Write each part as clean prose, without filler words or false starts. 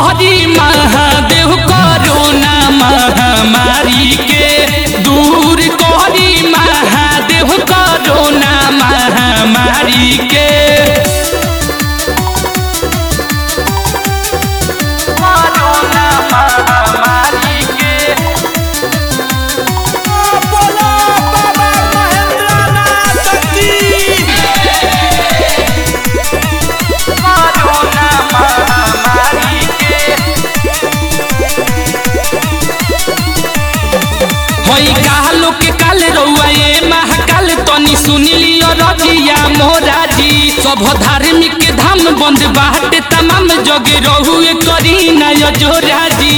करी महादेव कोरोना महामारी के दूर करी महादेव कोरोना महामारी के कोरोना महामारी के बोलो बाबा महेंद्रनाथ की कोरोना महामारी के होई कालो के काल रउआ ये महाकाल तनी सुन लियो रजिया मोरा जी सब धार्मिक के धाम बंद बाटे तमाम जगे रहुए करी नय जोरा जी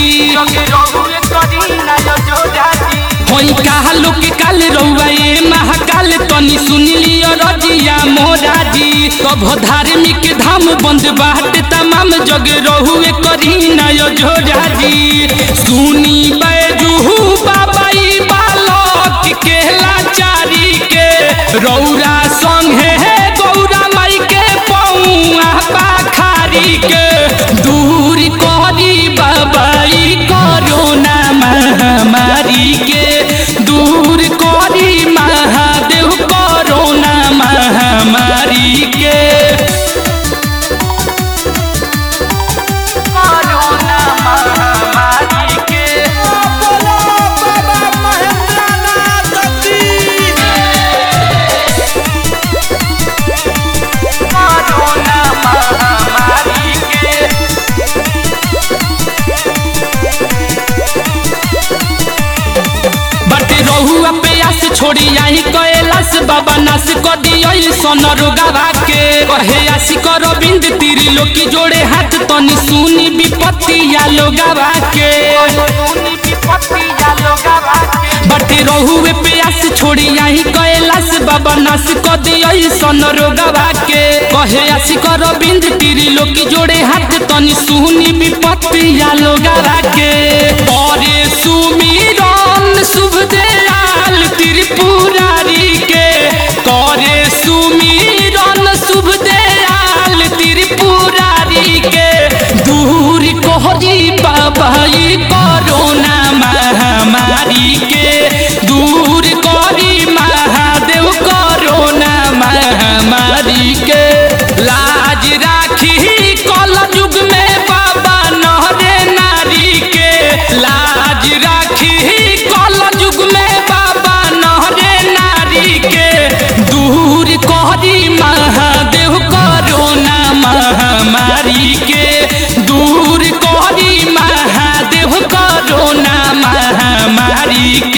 होई कालो के काल रउआ ये महाकाल तनी सुन लियो रजिया मोरा जी सब धार्मिक के धाम बंद बाटे तमाम जगे रहुए करी नय जोरा जी सुनी बैजू बाबा ई बालक के लाचारी के रौरा संगे गौरा माई के पौआ पाखारी के दूर करी बाबा ई कोरोना महामारी के दूर करी महादेव कोरोना महामारी के कोरोना महामारी के बोलो बाबा महेंद्रनाथ की कोरोना महामारी के बटे रहुआ प्यास छोड़ी आई कैलाश बाबा नाश कर दियो सोनरुगवा के कहे आशी कर बिंद तीरी लोकी जोड़े हाथ तनी सुनी विपत्तिया लोगवा के बटे रहुए प्यास छोड़ी आई कैलाश बाबा नाश कर दियो सोनरुगवा के कहे आशी कर बिंद तीरी लोकी जोड़े हाथ तनी सुनी विपत्तिया लोगवा के करे सुमिरन शुभ दयाल त्रिपुरारी के करे सुमिरन शुभ दयाल त्रिपुरारी के दूर कोहरी बाबा ई कोरोना महामारी के दूर करी महादेव कोरोना महामारी के लाज राखी कल युग में बाबा नहरे नारी के लाज राखी कल युग में बाबा नहरे नारी के दूर करी महादेव कोरोना महामारी के दूर करी महादेव कोरोना महामारी